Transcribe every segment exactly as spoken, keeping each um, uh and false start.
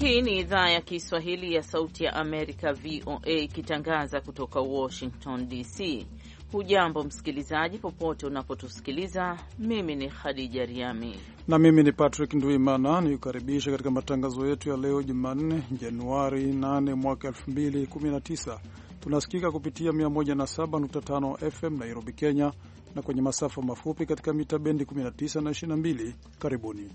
Hii ni idhaa ya Kiswahili ya Sauti ya Amerika, V O A, ikitangaza kutoka Washington D C. Hujambo msikilizaji, popote unapotusikiliza. Mimi ni Khadija Riami na mimi ni Patrick Nduimana, nikukaribisha katika matangazo yetu ya leo Jumanne, Januari nane mwaka elfu mbili kumi na tisa. Tunasikika kupitia mia moja na saba nukta tano F M Nairobi, Kenya, na kwenye masafa mafupi katika mita bendi kumi na tisa na ishirini na mbili. Karibuni.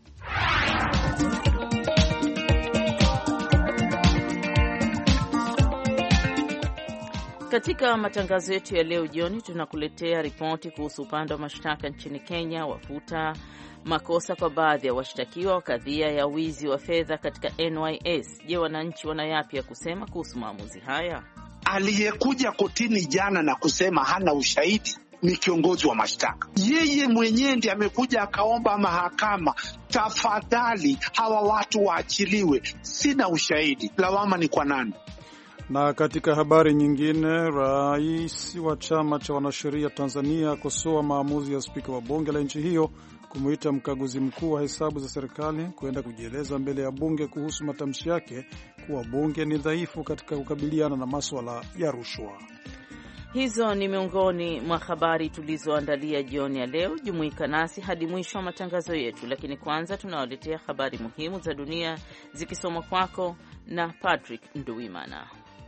Katika matangazo yetu ya leo jioni, tunakuletea ripoti kuhusu upande wa mashtaka nchini Kenya wafuta makosa kwa baadhi ya washtakiwa wa kadhia ya wizi wa fedha katika N Y S. Je, wananchi wana yapi ya kusema kuhusu maamuzi haya? Aliyekuja kotini jana na kusema hana ushahidi ni kiongozi wa mashtaka. Yeye mwenyewe ndiye amekuja akaomba mahakama, tafadhali hawa watu waachiliwe, sina ushahidi. Lawama ni kwa nani? Na katika habari nyingine, rais wa chama cha wanasheria Tanzania akosoa maamuzi ya spika wa bunge la nchi hiyo kumuita mkaguzi mkuu wa hesabu za serikali kwenda kujieleza mbele ya bunge kuhusu matamshi yake kuwa bunge ni dhaifu katika kukabiliana na masuala ya rushwa. Hizo ni miongoni mwa habari tulizoandalia jioni ya leo. Jumuika nasi hadi mwisho wa matangazo yetu, lakini kwanza tunawaletea habari muhimu za dunia zikisomwa kwako na Patrick Nduwimana.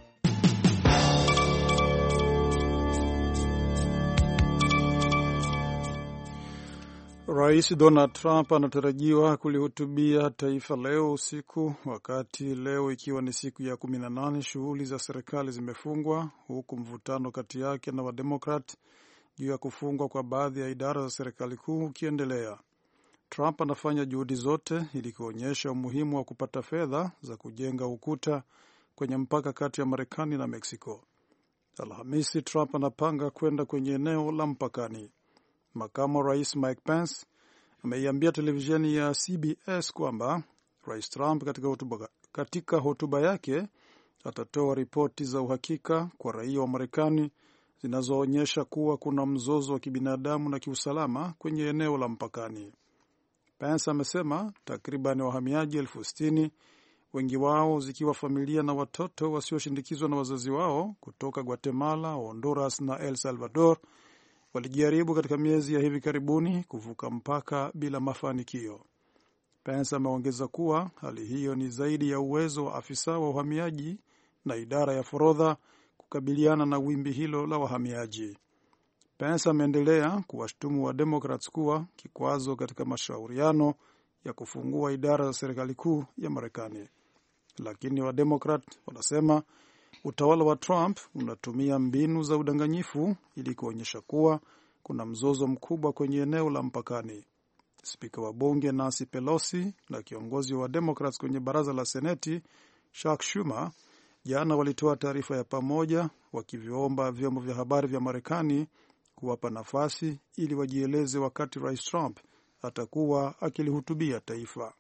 Rais Donald Trump anatarajiwa kulihutubia taifa leo usiku, wakati leo ikiwa ni siku ya kumi na nane shughuli za serikali zimefungwa, huku mvutano kati yake na Wademokrat juu ya kufungwa kwa baadhi ya idara za serikali kuu ukiendelea. Trump anafanya juhudi zote ili kuonyesha umuhimu wa kupata fedha za kujenga ukuta kwenye mpaka kati ya Marekani na Mexico. Alhamisi, Trump anapanga kwenda kwenye eneo la mpakani. Makamu Rais Mike Pence ameiambia televisheni ya C B S kwamba Rais Trump katika hotuba, katika hotuba yake atatoa ripoti za uhakika kwa raia wa Marekani zinazoonyesha kuwa kuna mzozo wa kibinadamu na kiusalama kwenye eneo la mpakani. Pence amesema takriban wahamiaji elfu sitini, wengi wao zikiwa familia na watoto wasioshindikizwa na wazazi wao kutoka Guatemala, Honduras na El Salvador walijaribu katika miezi ya hivi karibuni kuvuka mpaka bila mafanikio. Pence ameongeza kuwa hali hiyo ni zaidi ya uwezo wa afisa wa uhamiaji na idara ya forodha kukabiliana na wimbi hilo la wahamiaji. Pence ameendelea kuwashtumu wa Democrats kuwa kikwazo katika mashauriano ya kufungua idara za serikali kuu ya Marekani. Lakini wa Democrat wanasema utawala wa Trump unatumia mbinu za udanganyifu ili kuonyesha kuwa kuna mzozo mkubwa kwenye eneo la mpakani. Spika wa bunge Nancy Pelosi na kiongozi wa Democrats kwenye baraza la Seneti Chuck Schumer jana walitoa taarifa ya pamoja wakiviomba vyombo vya habari vya Marekani kuwapa nafasi ili wajieleze wakati Rais Trump atakuwa akilihutubia taifa.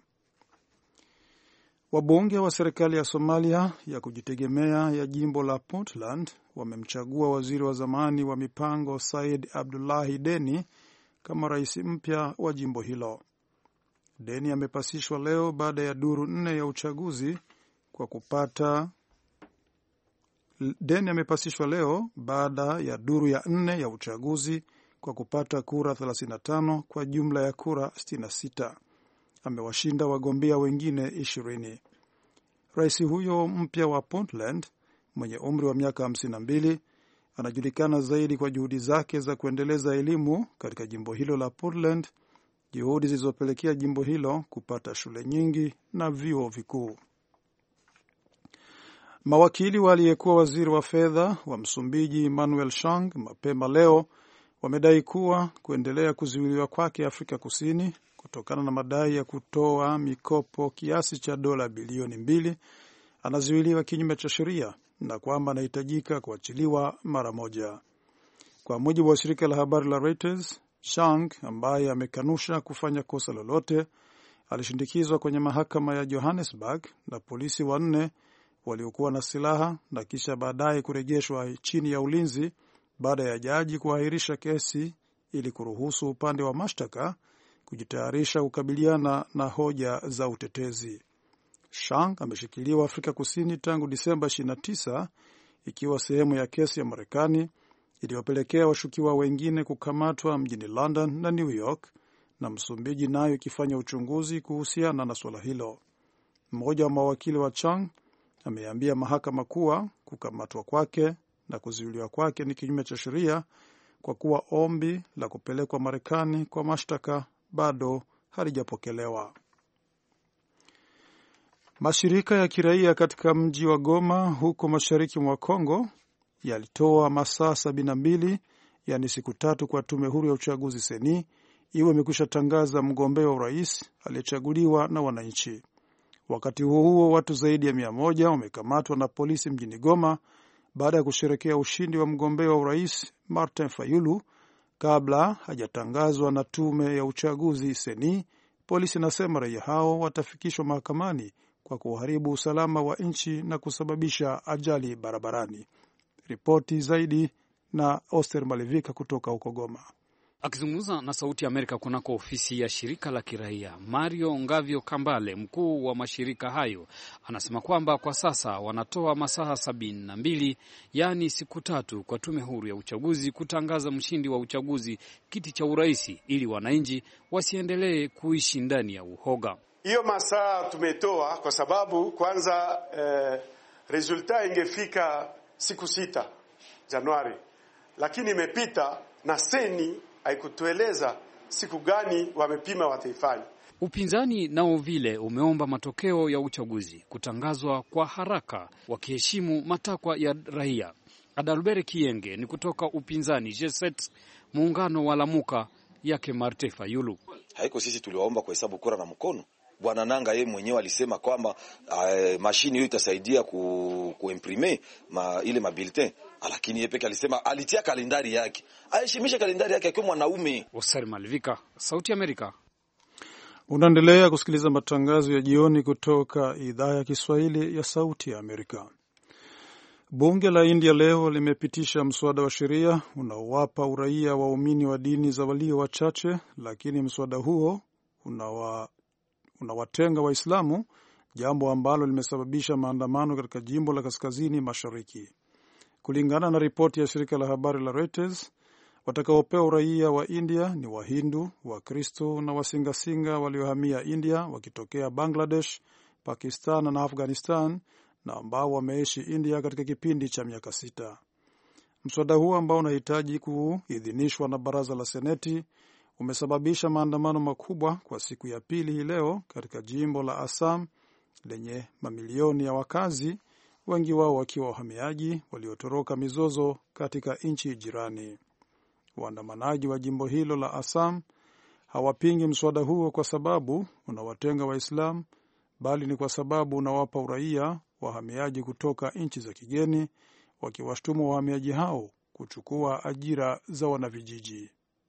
Wabunge wa serikali ya Somalia ya kujitegemea ya jimbo la Puntland wamemchagua waziri wa zamani wa mipango Said Abdullahi Deni kama rais mpya wa jimbo hilo. Deni amepasishwa leo baada ya duru nne ya uchaguzi kwa kupata Deni amepasishwa leo baada ya duru ya nne ya uchaguzi kwa kupata kura thelathini na tano kwa jumla ya kura sitini na sita. Amewashinda wagombea wengine ishirini. Rais huyo mpya wa Puntland mwenye umri wa miaka hamsini na mbili anajulikana zaidi kwa juhudi zake za kuendeleza elimu katika jimbo hilo la Puntland, juhudi zilizopelekea jimbo hilo kupata shule nyingi na vyuo vikuu. Mawakili wa aliyekuwa waziri wa fedha wa Msumbiji Manuel Chang mapema leo wamedai kuwa kuendelea kuzuiliwa kwake Afrika Kusini kutokana na madai ya kutoa mikopo kiasi cha dola bilioni mbili anazuiliwa kinyume cha sheria na kwamba anahitajika kuachiliwa mara moja. Kwa mujibu wa shirika la habari la Reuters, Chang ambaye amekanusha kufanya kosa lolote alishindikizwa kwenye mahakama ya Johannesburg na polisi wanne waliokuwa na silaha na kisha baadaye kurejeshwa chini ya ulinzi baada ya jaji kuahirisha kesi ili kuruhusu upande wa mashtaka kujitayarisha kukabiliana na hoja za utetezi. Shang ameshikiliwa Afrika Kusini tangu Disemba ishirini na tisa ikiwa sehemu ya kesi ya Marekani iliyopelekea washukiwa wengine kukamatwa mjini London na New York, na Msumbiji nayo ikifanya uchunguzi kuhusiana na suala hilo. Mmoja wa mawakili wa Chang ameambia mahakama kuwa kukamatwa kwake na kuzuiliwa kwake ni kinyume cha sheria kwa kuwa ombi la kupelekwa Marekani kwa mashtaka bado halijapokelewa. Mashirika ya kiraia katika mji wa Goma huko mashariki mwa Kongo yalitoa masaa sabini na mbili, yani siku tatu, kwa tume huru ya uchaguzi seni iwe imekwisha tangaza mgombea wa urais aliyechaguliwa na wananchi. Wakati huo huo, watu zaidi ya mia moja wamekamatwa na polisi mjini Goma baada ya kusherekea ushindi wa mgombea wa urais Martin Fayulu kabla hajatangazwa na tume ya uchaguzi seni. Polisi nasema raia hao watafikishwa mahakamani kwa kuharibu usalama wa nchi na kusababisha ajali barabarani. Ripoti zaidi na Oster Malivika kutoka huko Goma. Akizungumza na Sauti ya Amerika kunako ofisi ya shirika la kiraia, Mario Ngavyo Kambale, mkuu wa mashirika hayo, anasema kwamba kwa sasa wanatoa masaa sabini na mbili, yaani siku tatu, kwa tume huru ya uchaguzi kutangaza mshindi wa uchaguzi kiti cha uraisi, ili wananchi wasiendelee kuishi ndani ya uhoga. Hiyo masaa tumetoa kwa sababu kwanza eh, resulta ingefika siku sita Januari, lakini imepita na seni haikutueleza siku gani wamepima wataifanya. Upinzani nao vile umeomba matokeo ya uchaguzi kutangazwa kwa haraka, wakiheshimu matakwa ya raia. Adalbert Kienge ni kutoka upinzani G sept, muungano wa Lamuka yake Martin Fayulu. Haiko sisi tuliwaomba kwa hesabu kura na mkono. Bwana Nanga yeye mwenyewe alisema kwamba uh, mashini hiyo itasaidia ku, kuimprime ma, ile mabulletin, lakini yeye peke alisema alitia kalendari yake. Aheshimisha kalendari yake kama mwanaume. Oscar Malvika, Sauti ya Amerika. Unaendelea kusikiliza matangazo ya jioni kutoka idhaa ya Kiswahili ya Sauti ya Amerika. Bunge la India leo limepitisha mswada wa sheria unaowapa uraia waumini wa dini za walio wachache, lakini mswada huo unawa unawatenga Waislamu, jambo ambalo limesababisha maandamano katika jimbo la kaskazini mashariki. Kulingana na ripoti ya shirika la habari la Reuters, watakaopewa uraia wa India ni Wahindu, Wakristo na Wasingasinga waliohamia India wakitokea Bangladesh, Pakistan na Afghanistan, na ambao wameishi India katika kipindi cha miaka sita. Mswada huo ambao unahitaji kuidhinishwa na baraza la Seneti umesababisha maandamano makubwa kwa siku ya pili hii leo katika jimbo la Assam lenye mamilioni ya wakazi, wengi wao wakiwa wahamiaji waliotoroka mizozo katika nchi jirani. Waandamanaji wa jimbo hilo la Assam hawapingi mswada huo kwa sababu unawatenga Waislamu, bali ni kwa sababu unawapa uraia wahamiaji kutoka nchi za kigeni, wakiwashtumu wahamiaji hao kuchukua ajira za wanavijiji.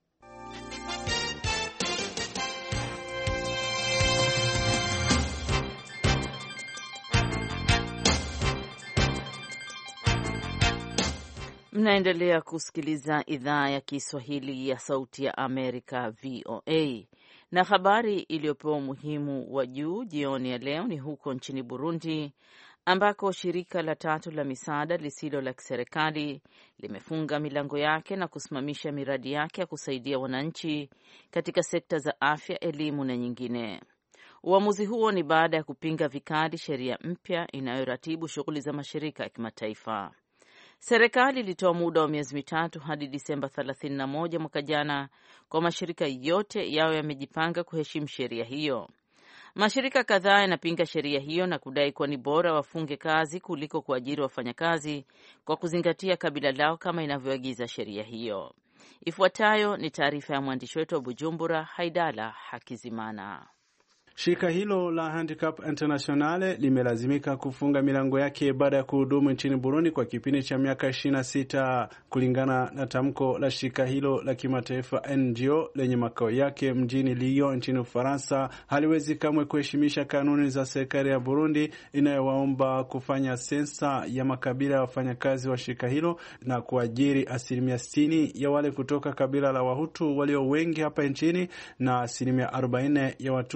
Mnaendelea kusikiliza idhaa ya Kiswahili ya Sauti ya Amerika, V O A. Na habari iliyopewa umuhimu wa juu jioni ya leo ni huko nchini Burundi, ambako shirika la tatu la misaada lisilo la kiserikali limefunga milango yake na kusimamisha miradi yake ya kusaidia wananchi katika sekta za afya, elimu na nyingine. Uamuzi huo ni baada ya kupinga vikali sheria mpya inayoratibu shughuli za mashirika ya kimataifa. Serikali ilitoa muda wa miezi mitatu hadi Disemba thelathini na moja mwaka jana kwa mashirika yote yao yamejipanga kuheshimu sheria hiyo. Mashirika kadhaa yanapinga sheria hiyo na kudai kuwa ni bora wafunge kazi kuliko kuajiri wafanyakazi kwa kuzingatia kabila lao kama inavyoagiza sheria hiyo. Ifuatayo ni taarifa ya mwandishi wetu wa Bujumbura, Haidala Hakizimana. Shirika hilo la Handicap Internationale limelazimika kufunga milango yake baada ya kuhudumu nchini Burundi kwa kipindi cha miaka ishirini na sita. Kulingana na tamko la shirika hilo la kimataifa N G O lenye makao yake mjini Lyon nchini Ufaransa, haliwezi kamwe kuheshimisha kanuni za serikali ya Burundi inayowaomba kufanya sensa ya makabila ya wafanyakazi wa shirika hilo na kuajiri asilimia sitini ya wale kutoka kabila la Wahutu walio wengi hapa nchini na asilimia arobaini ya Watusi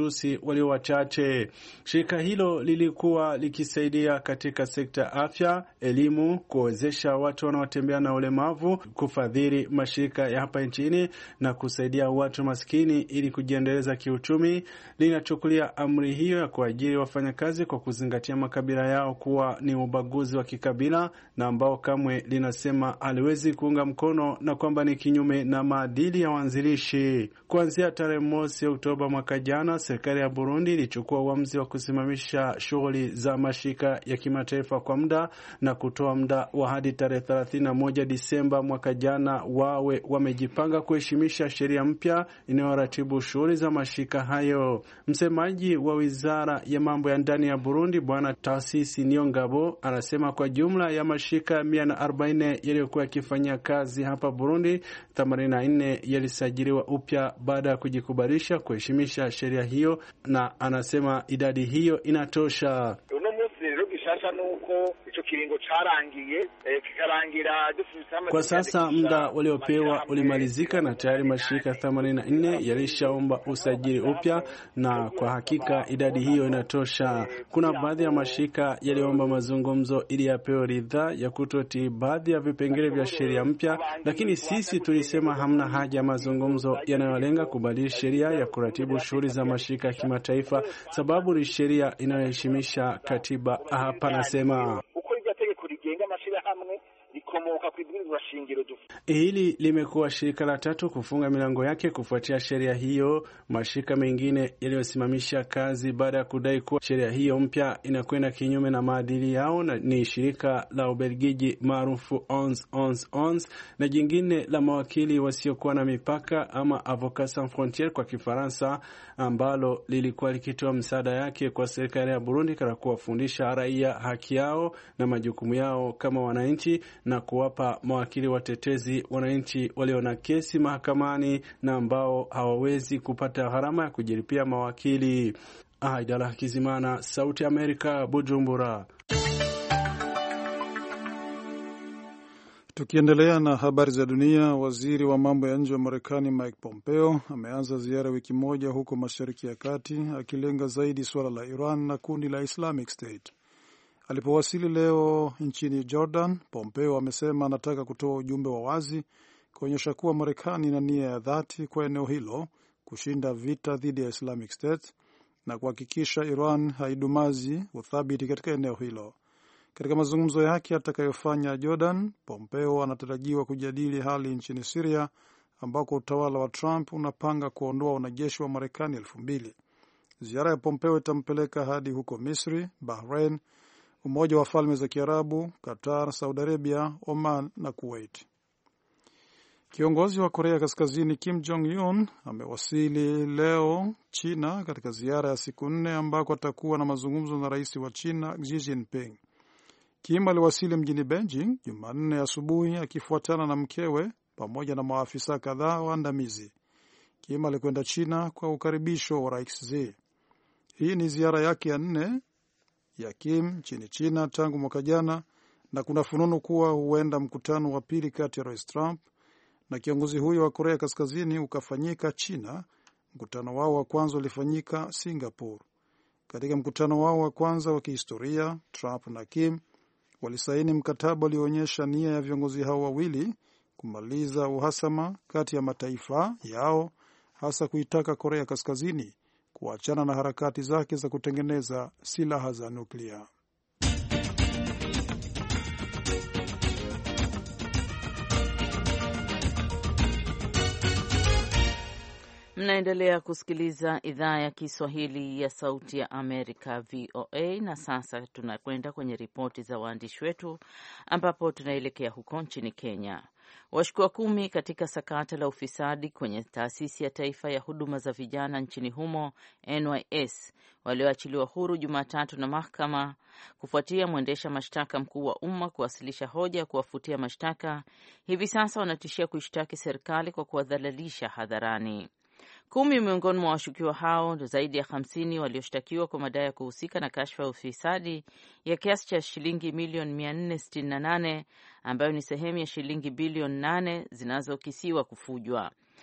walio wachache. Shirika hilo lilikuwa likisaidia katika sekta ya afya, elimu, kuwezesha watu wanaotembea na ulemavu, kufadhili mashirika ya hapa nchini na kusaidia watu maskini ili kujiendeleza kiuchumi. Linachukulia amri hiyo ya kuajiri wafanyakazi kwa kuzingatia makabila yao kuwa ni ubaguzi wa kikabila na ambao kamwe linasema aliwezi kuunga mkono na kwamba ni kinyume na maadili ya waanzilishi. Kuanzia tarehe mosi Oktoba mwaka jana, serikali ya Burundi ilichukua uamuzi wa kusimamisha shughuli za mashirika ya kimataifa kwa muda na kutoa muda wa hadi tarehe thelathini na moja Disemba mwaka jana wawe wamejipanga kuheshimisha sheria mpya inayoratibu shughuli za mashirika hayo. Msemaji wa Wizara ya Mambo ya Ndani ya Burundi Bwana Taasisi Niyongabo anasema kwa jumla ya mashirika mia na arobaini yaliyokuwa yakifanya kazi hapa Burundi, themanini na nne yalisajiliwa upya baada ya kujikubalisha kuheshimisha sheria hiyo, na anasema idadi hiyo inatosha. Kwa sasa muda waliopewa ulimalizika na tayari mashirika themanini na nne yalishaomba usajili upya, na kwa hakika idadi hiyo inatosha. Kuna baadhi ya mashirika yaliomba mazungumzo ili yapewe ridhaa ya kutotii baadhi ya vipengele vya sheria mpya, lakini sisi tulisema hamna haja ya mazungumzo yanayolenga kubadili sheria ya kuratibu shughuli za mashirika ya kimataifa, sababu ni sheria inayoheshimisha katiba. Hapa nasema hili limekuwa shirika la tatu kufunga milango yake kufuatia sheria hiyo. Mashirika mengine yaliyosimamisha kazi baada ya kudai kuwa sheria hiyo mpya inakwenda kinyume na maadili yao na ni shirika la Ubelgiji maarufu Ons Ons Ons na jingine la mawakili wasiokuwa na mipaka ama Avocats Sans Frontieres kwa Kifaransa, ambalo lilikuwa likitoa msaada yake kwa serikali ya Burundi katika kuwafundisha raia haki yao na majukumu yao kama wananchi na kuwapa mawakili watetezi wananchi walio na kesi mahakamani na ambao hawawezi kupata gharama ya kujilipia mawakili. Aidala Kizimana, Sauti Amerika, Bujumbura. Tukiendelea na habari za dunia, waziri wa mambo ya nje wa Marekani Mike Pompeo ameanza ziara wiki moja huko Mashariki ya Kati, akilenga zaidi suala la Iran na kundi la Islamic State. Alipowasili leo nchini Jordan, Pompeo amesema anataka kutoa ujumbe wa wazi kuonyesha kuwa Marekani ina nia ya dhati kwa eneo hilo kushinda vita dhidi ya Islamic State na kuhakikisha Iran haidumazi uthabiti katika eneo hilo. Katika mazungumzo yake atakayofanya Jordan, Pompeo anatarajiwa kujadili hali nchini Syria ambako utawala wa Trump unapanga kuondoa wanajeshi wa Marekani elfu mbili. Ziara ya Pompeo itampeleka hadi huko Misri, Bahrain, Umoja wa Falme za Kiarabu, Qatar, Saudi Arabia, Oman na Kuwait. Kiongozi wa Korea Kaskazini Kim Jong-un amewasili leo China katika ziara ya siku nne ambako atakuwa na mazungumzo na rais wa China Xi Jinping. Kim aliwasili mjini Beijing Jumanne asubuhi akifuatana na mkewe pamoja na maafisa kadhaa waandamizi. Kim alikwenda China kwa ukaribisho wa rais Xi. Hii ni ziara yake ya nne ya Kim nchini China tangu mwaka jana, na kuna fununu kuwa huenda mkutano wa pili kati ya rais Trump na kiongozi huyo wa Korea Kaskazini ukafanyika China. Mkutano wao wa kwanza ulifanyika Singapore. Katika mkutano wao wa kwanza wa kihistoria, Trump na Kim walisaini mkataba ulioonyesha nia ya viongozi hao wawili kumaliza uhasama kati ya mataifa yao, hasa kuitaka Korea Kaskazini kuachana na harakati zake za kutengeneza silaha za nuklia. Mnaendelea kusikiliza idhaa ya Kiswahili ya Sauti ya Amerika, V O A, na sasa tunakwenda kwenye ripoti za waandishi wetu ambapo tunaelekea huko nchini Kenya. Washukiwa kumi katika sakata la ufisadi kwenye taasisi ya taifa ya huduma za vijana nchini humo N Y S walioachiliwa huru Jumatatu na mahakama kufuatia mwendesha mashtaka mkuu wa umma kuwasilisha hoja ya kuwafutia mashtaka, hivi sasa wanatishia kuishtaki serikali kwa kuwadhalilisha hadharani. Kumi miongoni mwa washukiwa hao, zaidi ya hamsini walioshtakiwa kwa madai ya kuhusika na kashfa ya ufisadi ya kiasi cha shilingi milioni mia nne sitini na nane ambayo ni sehemu ya shilingi bilioni nane zinazokisiwa kufujwa.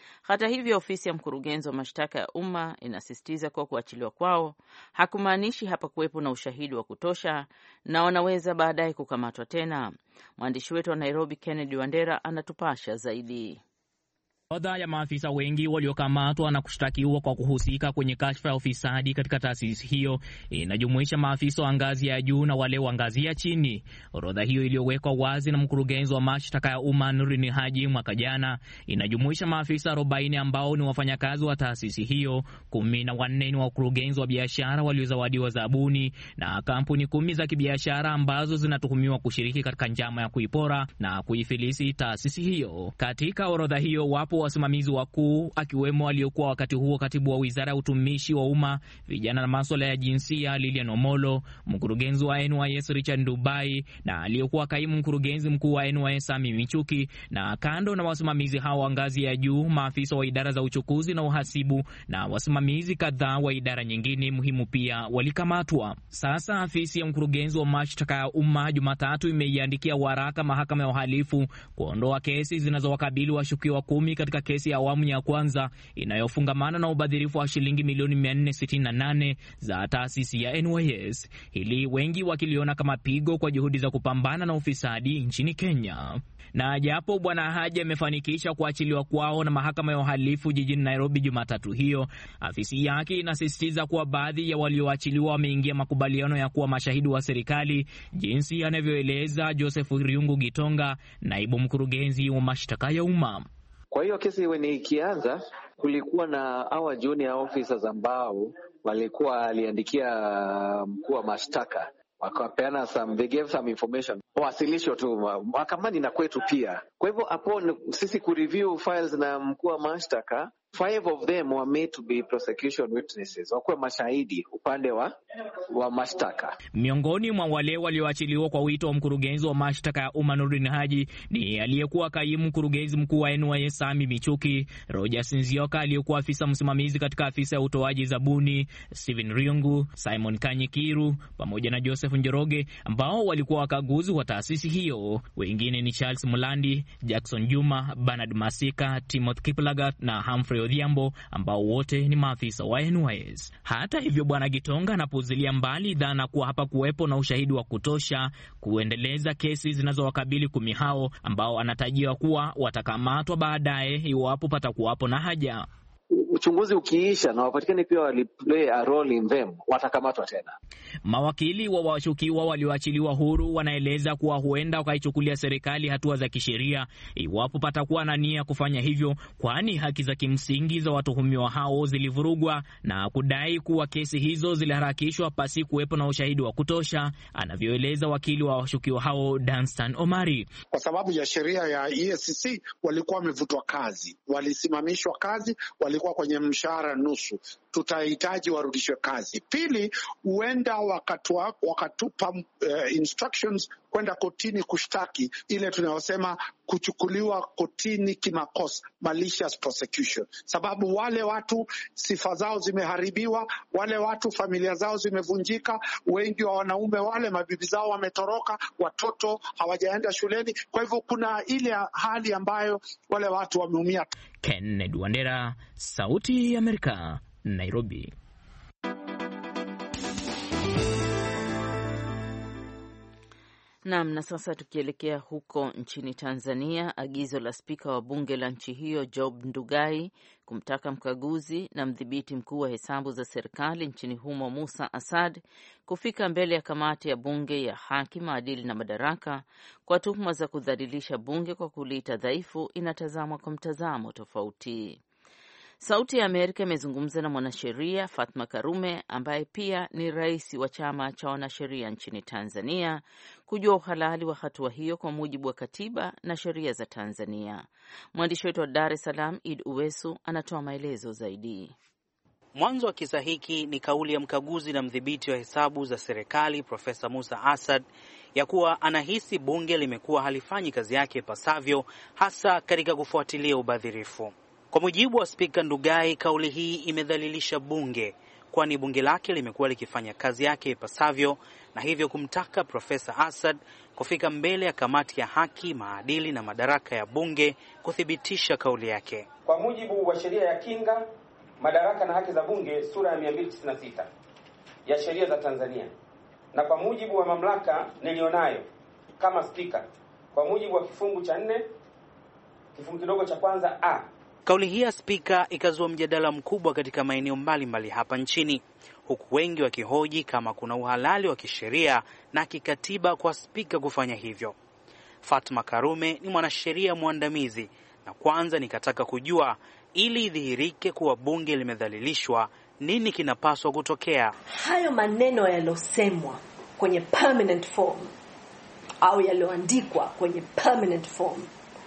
Hata hivyo, ofisi ya mkurugenzi wa mashtaka ya umma inasisitiza kuwa kuachiliwa kwao hakumaanishi hapakuwepo na ushahidi wa kutosha na wanaweza baadaye kukamatwa tena. Mwandishi wetu wa Nairobi Kennedy Wandera anatupasha zaidi. Orodha ya maafisa wengi waliokamatwa na kushtakiwa kwa kuhusika kwenye kashfa ya ufisadi katika taasisi hiyo inajumuisha maafisa wa ngazi ya juu na wale wa ngazi ya chini. Orodha hiyo iliyowekwa wazi na mkurugenzi wa mashtaka ya umma Nurdin Haji mwaka jana inajumuisha maafisa arobaini ambao ni wafanyakazi wa taasisi hiyo, kumi na wanne ni wakurugenzi wa biashara waliozawadiwa zabuni, na kampuni kumi za kibiashara ambazo zinatuhumiwa kushiriki katika njama ya kuipora na kuifilisi taasisi hiyo. Katika orodha hiyo wapo wasimamizi wakuu, akiwemo aliyokuwa wakati huo katibu wa wizara ya utumishi wa umma, vijana na masuala ya jinsia Lilian Omolo, mkurugenzi wa N Y S Richard Ndubai, na aliyokuwa kaimu mkurugenzi mkuu wa N Y S Sami Michuki. Na kando na wasimamizi hao wa ngazi ya juu, maafisa wa idara za uchukuzi na uhasibu na wasimamizi kadhaa wa idara nyingine muhimu pia walikamatwa. Sasa afisi ya mkurugenzi wa mashtaka ya umma Jumatatu imeiandikia waraka mahakama ya uhalifu kuondoa kesi zinazowakabili washukiwa kumi katika kesi ya awamu ya kwanza inayofungamana na ubadhirifu wa shilingi milioni mia nne sitini na nane za taasisi ya N Y S. Hili wengi wakiliona kama pigo kwa juhudi za kupambana na ufisadi nchini Kenya. Na japo Bwana Haji amefanikisha kuachiliwa kwao na mahakama ya uhalifu jijini Nairobi Jumatatu hiyo, afisi yake inasisitiza kuwa baadhi ya walioachiliwa wameingia makubaliano ya kuwa mashahidi wa serikali, jinsi anavyoeleza Joseph Riungu Gitonga, naibu mkurugenzi wa mashtaka ya umma. Kwa hiyo kesi iwe ni ikianza, kulikuwa na hawa junior officers ambao walikuwa aliandikia mkuu wa mashtaka, wakapeana some, they gave some information, wasilisho tu mahakamani na kwetu pia. Kwa hivyo hapo sisi kureview files na mkuu wa mashtaka, five of them were made to be prosecution witnesses, wakuwa mashahidi upande wa wa mashtaka. Miongoni mwa wale walioachiliwa kwa wito wa mkurugenzi wa mashtaka ya umma Nurdin Haji ni aliyekuwa kaimu mkurugenzi mkuu wa N Y S Sami Michuki, Roger Sinzioka aliyekuwa afisa msimamizi katika afisa ya utoaji zabuni, Steven Riungu, Simon Kanyikiru pamoja na Joseph Njoroge ambao walikuwa wakaguzi wa taasisi hiyo. Wengine ni Charles Mulandi, Jackson Juma, Bernard Masika, Timothy Kiplagat na Humphrey Odhiambo ambao wote ni maafisa wa N Y S. Hata hivyo, Bwana Gitonga anapuzilia mbali dhana kuwa hapa kuwepo na ushahidi wa kutosha kuendeleza kesi zinazowakabili kumi hao ambao anatajiwa kuwa watakamatwa baadaye iwapo patakuwapo na haja. Uchunguzi ukiisha na wapatikane pia waliplay a role in them, watakamatwa tena. Mawakili wa washukiwa walioachiliwa huru wanaeleza kuwa huenda wakaichukulia serikali hatua za kisheria iwapo patakuwa na nia kufanya hivyo, kwani haki za kimsingi za watuhumiwa hao zilivurugwa na kudai kuwa kesi hizo ziliharakishwa pasi kuwepo na ushahidi wa kutosha, anavyoeleza wakili wa washukiwa hao Danstan Omari. Kwa sababu ya sheria ya E A C C walikuwa wamevutwa kazi, walisimamishwa kazi, walikuwa kwenye mshahara nusu. Tutahitaji warudishwe kazi. Pili, huenda wakatupa, wakatupa uh, instructions kwenda kotini kushtaki, ile tunayosema kuchukuliwa kotini kimakosa, malicious prosecution. Sababu wale watu sifa zao zimeharibiwa, wale watu familia zao zimevunjika, wengi wa wanaume wale mabibi zao wametoroka, watoto hawajaenda shuleni. Kwa hivyo kuna ile hali ambayo wale watu wameumia. Kennedy Wandera, Sauti ya Amerika, Nairobi. Naam, na sasa tukielekea huko nchini Tanzania, agizo la spika wa bunge la nchi hiyo Job Ndugai kumtaka mkaguzi na mdhibiti mkuu wa hesabu za serikali nchini humo Musa Asad kufika mbele ya kamati ya bunge ya haki, maadili na madaraka kwa tuhuma za kudhalilisha bunge kwa kuliita dhaifu, inatazamwa kwa mtazamo tofauti. Sauti ya Amerika imezungumza na mwanasheria Fatma Karume ambaye pia ni rais wa chama cha wanasheria nchini Tanzania kujua uhalali wa hatua hiyo kwa mujibu wa katiba na sheria za Tanzania. Mwandishi wetu wa Dar es Salaam Id Uwesu anatoa maelezo zaidi. Mwanzo wa kisa hiki ni kauli ya mkaguzi na mdhibiti wa hesabu za serikali Profesa Musa Asad ya kuwa anahisi bunge limekuwa halifanyi kazi yake pasavyo, hasa katika kufuatilia ubadhirifu. Kwa mujibu wa Spika Ndugai, kauli hii imedhalilisha bunge kwani bunge lake limekuwa likifanya kazi yake ipasavyo, na hivyo kumtaka Profesa Assad kufika mbele ya kamati ya haki, maadili na madaraka ya bunge kuthibitisha kauli yake. Kwa mujibu wa sheria ya kinga, madaraka na haki za bunge sura ya mia mbili tisini na sita ya sheria za Tanzania, na kwa mujibu wa mamlaka nilionayo kama spika kwa mujibu wa kifungu cha nne kifungu kidogo cha kwanza a. Kauli hii ya spika ikazua mjadala mkubwa katika maeneo mbalimbali hapa nchini, huku wengi wakihoji kama kuna uhalali wa kisheria na kikatiba kwa spika kufanya hivyo. Fatma Karume ni mwanasheria mwandamizi, na kwanza nikataka kujua ili idhihirike kuwa bunge limedhalilishwa, nini kinapaswa kutokea. Hayo maneno yalosemwa kwenye permanent form au yaloandikwa kwenye permanent form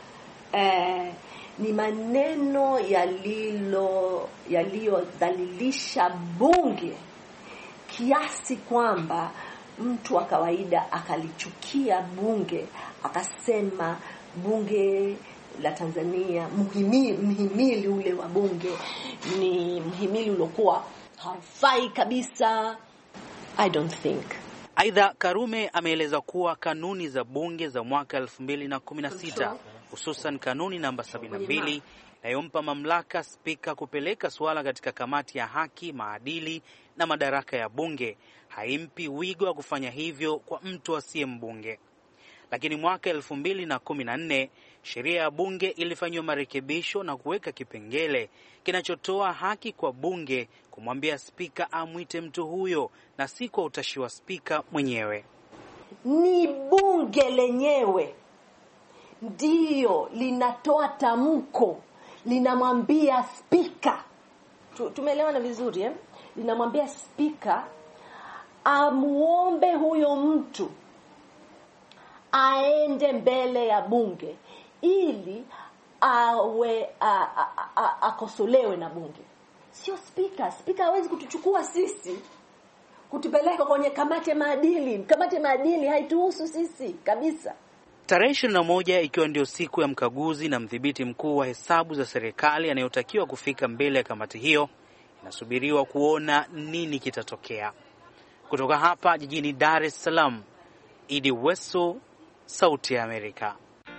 eh, ni maneno yalilo yaliyodhalilisha bunge kiasi kwamba mtu wa kawaida akalichukia bunge, akasema bunge la Tanzania, muhimili, mhimili ule wa bunge ni mhimili uliokuwa haufai kabisa. I don't think. Aidha, Karume ameeleza kuwa kanuni za bunge za mwaka elfu mbili na kumi na sita, hususan kanuni namba sabini na mbili inayompa mamlaka spika kupeleka suala katika kamati ya haki, maadili na madaraka ya bunge, haimpi wigo wa kufanya hivyo kwa mtu asiye mbunge. Lakini mwaka elfu mbili na kumi na nne sheria ya bunge ilifanywa marekebisho na kuweka kipengele kinachotoa haki kwa bunge kumwambia spika amwite mtu huyo, na si kwa utashi wa spika mwenyewe. Ni bunge lenyewe ndio linatoa tamko, linamwambia spika. Tumeelewana vizuri eh? Linamwambia spika amuombe huyo mtu aende mbele ya bunge ili awe akosolewe na bunge. Sio spika. Spika hawezi kutuchukua sisi kutupeleka kwenye kamati ya maadili. Kamati ya maadili haituhusu sisi kabisa. Tarehe ishirini na moja ikiwa ndio siku ya mkaguzi na mdhibiti mkuu wa hesabu za serikali anayotakiwa kufika mbele ya kamati hiyo, inasubiriwa kuona nini kitatokea. Kutoka hapa jijini Dar es Salaam, Idi Weso, Sauti ya Amerika.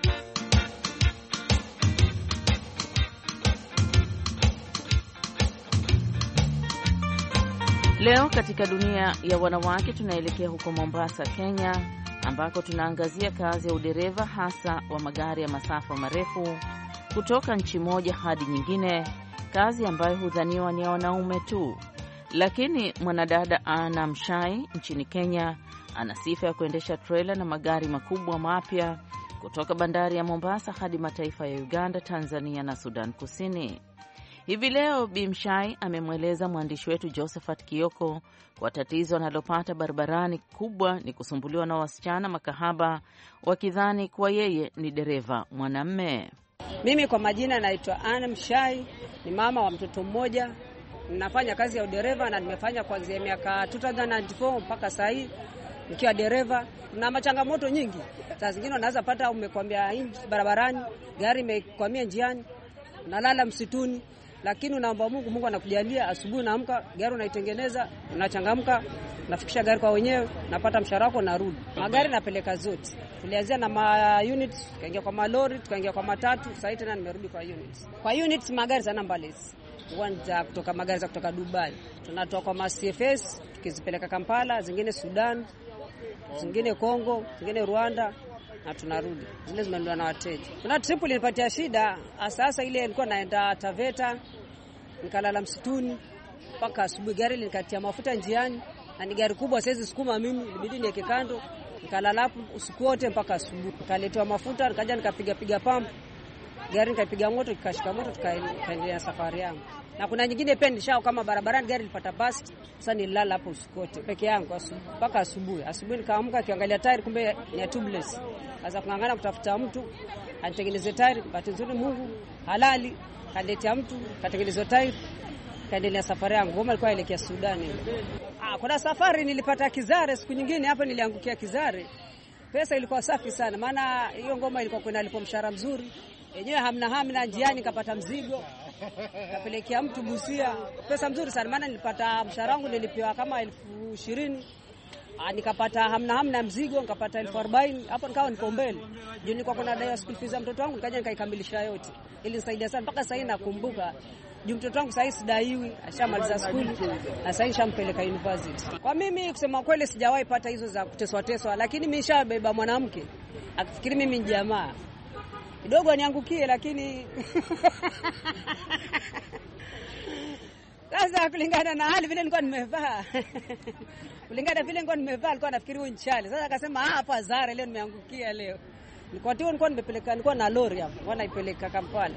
Leo katika dunia ya wanawake tunaelekea huko Mombasa, Kenya, ambako tunaangazia kazi ya udereva hasa wa magari ya masafa marefu kutoka nchi moja hadi nyingine, kazi ambayo hudhaniwa ni ya wanaume tu. Lakini mwanadada Anna Mshai nchini Kenya ana sifa ya kuendesha trailer na magari makubwa mapya kutoka bandari ya Mombasa hadi mataifa ya Uganda, Tanzania na Sudan Kusini. Hivi leo Bi Mshai amemweleza mwandishi wetu Josephat Kioko kwa tatizo analopata barabarani kubwa ni kusumbuliwa na wasichana makahaba wakidhani kuwa yeye ni dereva mwanamme. Mimi kwa majina naitwa Anna Mshai, ni mama wa mtoto mmoja. Ninafanya kazi ya udereva na nimefanya kuanzia miaka elfu mbili na nne mpaka sasa hivi nikiwa dereva. Na machangamoto nyingi. Saa zingine unaweza pata umekwambia barabarani, gari imekwamia njiani, unalala msituni, lakini unaomba Mungu, Mungu anakujalia, asubuhi unaamka, gari unaitengeneza, unachangamka, nafikisha gari kwa wenyewe, napata mshahara wako, narudi. Magari napeleka zote. Tulianzia na ma units, tukaingia kwa malori, tukaingia kwa matatu, sasa tena nimerudi kwa units. Kwa units magari sana mbali. Uwanja kutoka magari za kutoka Dubai. Tunatoa kwa C F S tukizipeleka Kampala, zingine Sudan, zingine Kongo, zingine Rwanda, na tunarudi. Zile zimeendwa na wateja. Kuna trip ilipatia shida, sasa ile ilikuwa naenda Taveta, nikalala msituni mpaka asubuhi, gari linikatia mafuta njiani, na ni gari kubwa siwezi sukuma mimi, ilibidi niweke kando, nikalala hapo usiku wote mpaka asubuhi. Nikaletewa mafuta, nikaja nikapiga piga pump, gari nikapiga moto, ikashika moto, tukaendelea safari yangu. Na kuna nyingine pia nishao kama barabarani gari lipata bust, sasa nilala hapo usiku wote peke yangu mpaka asubuhi. Asubuhi nikaamka kiangalia tire, kumbe ni tubeless. Sasa kungangana kutafuta mtu atengeneze tire, bahati nzuri Mungu halali kaletea mtu katengeneza tire, kaendelea safari yangu. Ngoma ilikuwa elekea Sudan. Ah, kuna safari nilipata Kizare, siku nyingine hapa niliangukia Kizare. Pesa ilikuwa safi sana, maana hiyo ngoma ilikuwa kwenda alipo mshahara mzuri. yenyewe hamna hamna, njiani nikapata mzigo kapelekea mtu Busia, pesa mzuri sana, maana nilipata mshahara wangu nilipewa kama elfu ishirini. Nikapata hamna hamna mzigo nikapata elfu arobaini. Hapo nikawa niko mbele. Ndio nilikuwa kuna dai school fees za mtoto wangu, nikaja nikaikamilisha yote. Ili nisaidia sana mpaka sasa nakumbuka. Juu mtoto wangu sasa sidaiwi, ashamaliza school na sasa nishampeleka university. Kwa mimi kusema kweli sijawahi pata hizo za kuteswa teswa, lakini mimi nishabeba mwanamke. Akifikiri mimi ni jamaa. Kidogo niangukie lakini sasa kulingana na hali vile nilikuwa nimevaa. Kulingana vile nilikuwa nimevaa alikuwa nafikiri huyu nchale. Sasa akasema ah, hapa Zara leo nimeangukia leo. Nilikuwa tu nilikuwa nimepeleka nilikuwa na lori hapo. Nilikuwa naipeleka Kampala.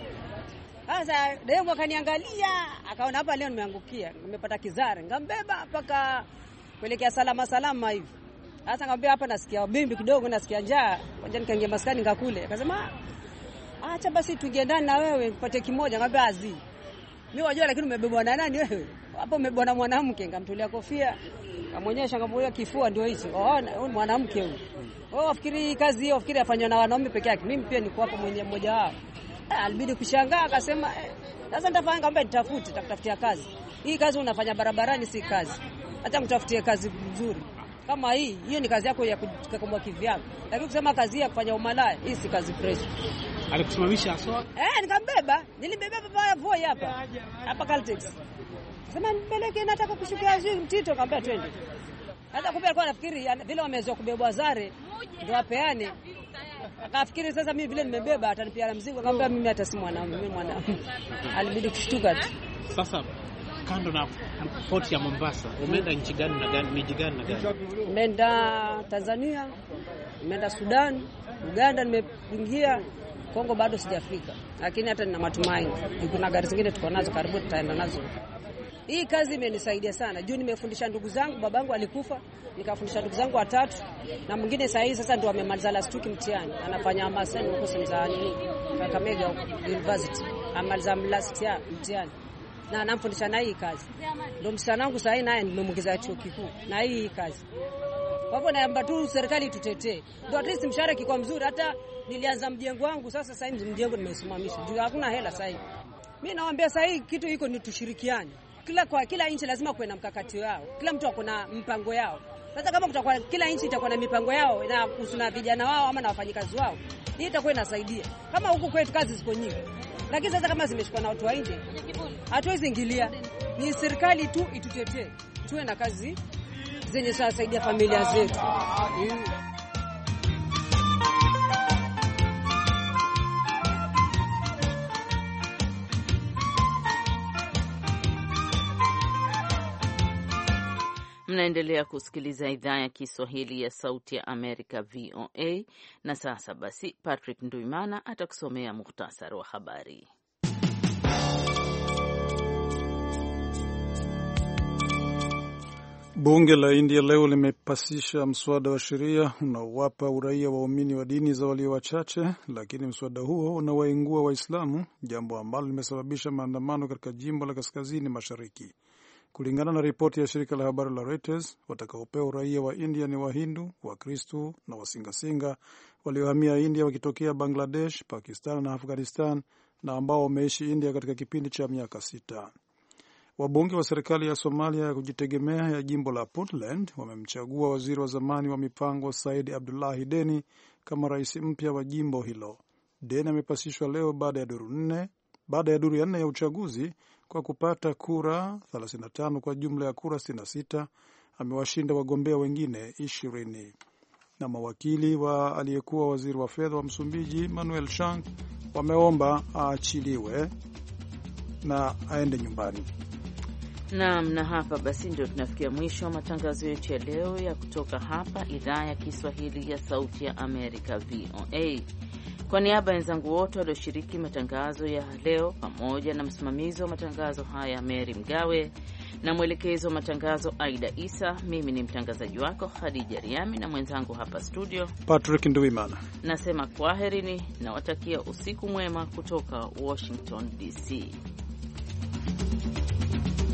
Sasa demu akaniangalia, akaona hapa leo nimeangukia. Nimepata kizare. Ngambeba mpaka kuelekea salama salama hivi. Sasa ngambia hapa nasikia bimbi kidogo, nasikia njaa. Ngoja nikaingia maskani ngakule. Akasema acha basi tuingie ndani na wewe nipate kimoja. Ngambia azi. Mimi wajua lakini umebebwa na nani wewe? Hapo umebebwa na mwanamke, ngamtolea kofia. Kamonyesha ngamwona kifua ndio hicho. Oh, huyu mwanamke huyu. Oh, wafikiri kazi hiyo wafikiri afanywa na wanaume peke yake. Mimi pia niko hapo mwenye mmoja wao. Eh, alibidi kushangaa akasema sasa eh, nitafanya ngamba nitafute, nitakutafutia kazi. Hii kazi unafanya barabarani si kazi. Acha mtafutie kazi nzuri. Kama hii, hiyo ni kazi yako ya kukomboa kivyako. Lakini kusema kazi ya kufanya umalaya, hii si kazi fresh. Alikusimamisha aswa? Eh, nikambeba. Nilibeba baba voi hapa. Hapa Caltex. Sema nipeleke nataka kushukia zii mtito kaambia twende. Hata kumbe alikuwa anafikiri vile wamezoea kubebwa Zare ndio apeane. Akafikiri sasa mimi vile nimebeba atanipia mzigo, akamwambia mimi hata si mwanaume, mimi mwanaume. Alibidi kushtuka tu. Sasa kando na port ya Mombasa, umeenda nchi gani na gani, miji gani na gani? Nimeenda Tanzania, nimeenda Sudan, Uganda nimeingia, Kongo bado sijafika. Lakini hata nina matumaini. Kuna gari zingine tuko nazo karibu tutaenda nazo. Hii kazi imenisaidia sana. Juu nimefundisha ndugu zangu, babangu alikufa, nikafundisha ndugu zangu watatu na mwingine sasa hivi sasa ndio amemaliza last week mtihani. Anafanya maseni huko Simzani nini? Kakamega University. Amaliza last year mtihani. Na anamfundisha na hii kazi. Ndio msichana wangu sasa naye nimemuingiza chuo kikuu na hii kazi. Kwa hivyo naomba tu serikali tutetee. Ndio at least mshahara kiko mzuri, hata nilianza mjengo wangu sasa sasa hivi mjengo nimeusimamisha. Juu hakuna hela sasa hivi. Mimi nawaambia sasa hivi kitu iko ni tushirikiane. Kila kwa kila nchi lazima kuwe na mkakati wao. Kila mtu ako na mpango yao. Sasa kama kutakuwa kila nchi itakuwa na mipango yao na kusuna vijana wao ama na wafanyikazi wao, hii itakuwa inasaidia. Kama huku kwetu kazi ziko nyingi. Lakini sasa kama zimeshikwa na watu wa nje, hatuwezi ingilia. Ni serikali tu itutetee. Tuwe na kazi zenye zitasaidia familia zetu. Mnaendelea kusikiliza idhaa ya Kiswahili ya Sauti ya Amerika V O A, na sasa basi Patrick Nduimana atakusomea muhtasari wa habari. Bunge la India leo limepasisha mswada wa sheria unaowapa uraia waumini wa dini za walio wachache, lakini mswada huo unawaingua Waislamu, jambo ambalo limesababisha maandamano katika jimbo la kaskazini mashariki. Kulingana na ripoti ya shirika la habari la Reuters, watakaopewa uraia wa India ni Wahindu, Wakristo na Wasingasinga waliohamia India wakitokea Bangladesh, Pakistan na Afghanistan na ambao wameishi India katika kipindi cha miaka sita. Wabunge wa serikali ya Somalia ya kujitegemea ya jimbo la Puntland wamemchagua waziri wa zamani wa mipango Said Abdullahi Deni kama rais mpya wa jimbo hilo. Deni amepasishwa leo baada ya duru nne, baada ya duru ya nne ya uchaguzi kwa kupata kura thelathini na tano kwa jumla ya kura sitini na sita. Amewashinda wagombea wengine ishirini. Na mawakili wa aliyekuwa waziri wa fedha wa Msumbiji Manuel Chang wameomba aachiliwe na aende nyumbani. Naam, na hapa basi ndio tunafikia mwisho wa matangazo yetu ya leo ya kutoka hapa idhaa ya Kiswahili ya Sauti ya Amerika V O A. Kwa niaba ya wenzangu wote walioshiriki matangazo ya leo pamoja na msimamizi wa matangazo haya Mary Mgawe na mwelekezo wa matangazo Aida Isa, mimi ni mtangazaji wako Khadija Riami na mwenzangu hapa studio Patrick Nduimana. Nasema kwaherini na watakia usiku mwema kutoka Washington D C.